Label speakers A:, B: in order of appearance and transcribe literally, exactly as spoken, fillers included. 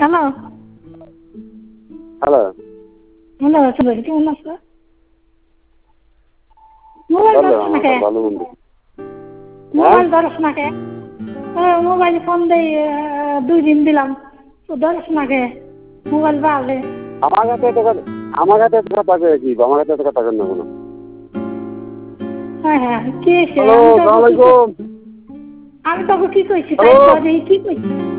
A: Hello
B: hello
A: hello সুন্দর কেমন আছো? মোবাইল
B: ভালো
A: ধরছ না কে?
B: ভালো মন্দ হ্যাঁ
A: মোবাইল ধরছ না কে? মোবাইল ফোন দেই দুই দিন দিলাম তো ধরছ না কে? মোবাইল বাজে
B: আমার কাছে এত কথা আমার কাছে এত কথা থাকে কি আমার কাছে এত কথা থাকে না কোনো
A: হ্যাঁ হ্যাঁ কি হয়েছে
B: হ্যালো
A: আমি তো
B: আসসালামু আলাইকুম
A: আমি তোকে কি কইছি তাই
B: হ্যালো
A: কি কইছি